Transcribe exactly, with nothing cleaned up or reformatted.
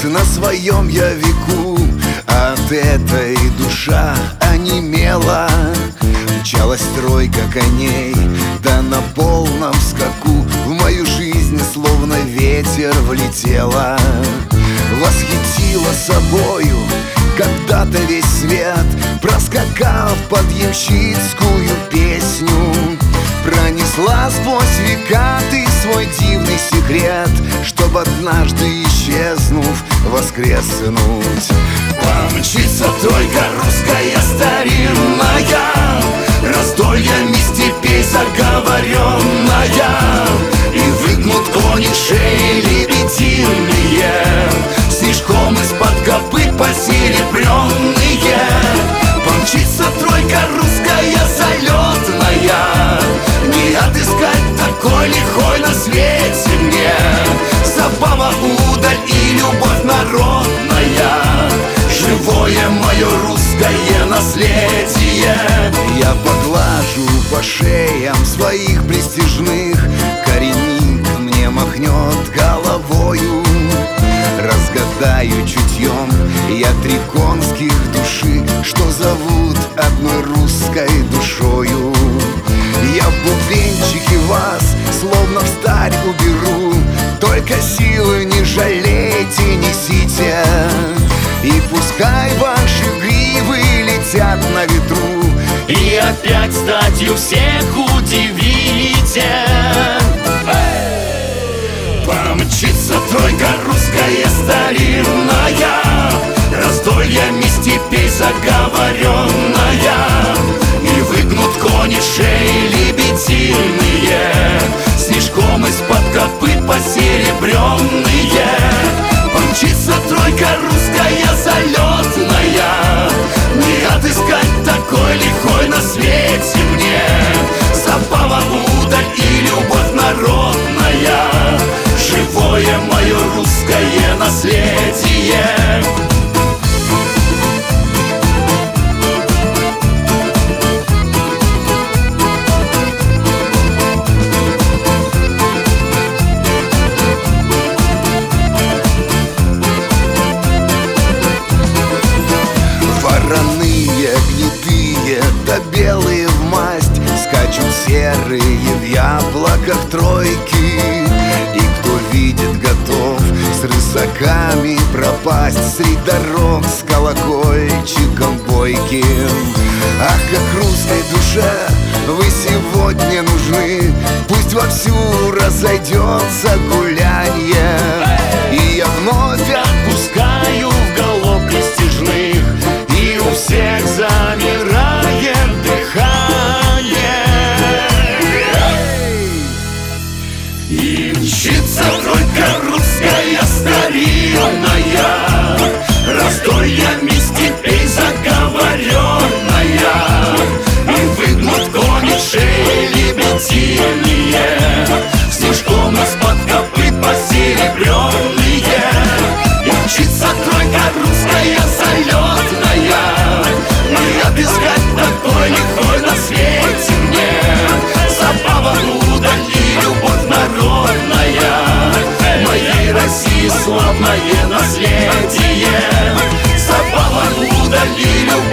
стоит на своем я веку. От этой душа онемела. Мчалась тройка коней, да на полном скаку в мою жизнь словно ветер влетела. Восхитила собою когда-то весь свет, проскакав под ямщицкую песню. Пронесла сквозь века ты свой дивный секрет, чтоб однажды исчезнув, воскреснуть. Помчится тройка русская старинная, раздольями степей заговоренная, и выгнут кони шеи лебединые, снежком из-под копыт посеребренные. Помчится тройка русская залетная, не отыскать такой лихой на свете мне. Забава, удаль и любовь народная, живое мое русское наследие. Я поглажу по шеям своих престижных, коренник мне махнет головою. Разгадаю чутьем я три конских души, что зовут одной русской душою. Я в бубенчике вас словно встарь уберу, только силы не жалейте, несите. И пускай ваши гривы летят на ветру, и опять статью всех удивите. Помчится тройка русская старинная, раздольями степей заговоренная, и выгнут кони шеи лебединые, снежком из-под копыт посеребренные. Помчится тройка русская залетная, не отыскать такой лихой на свете мне. Забава, удаль и любовь народная, живое мое русское наследие. Вороные, гнетые, да белые в масть, скачут серые в яблоках тройки. И кто видит, готов с рысаками пропасть средь дорог с колокольчиком бойким. Ах, как русской душе вы сегодня нужны, пусть вовсю разойдется гулянье. И я вновь Отпускаю в галоп престижных, и у всех замирает дыхание. И мчится тройка русская старинная, раздольями степей заговоренная, и выгнут кони шеи лебединые, снежком из-под копыт посеребренные. И мчится тройка русская залетная, не отыскать такой лихой на свете мне. Забава, удаль и любовь народная, моей России славное наследие. Забава, удаль и любовь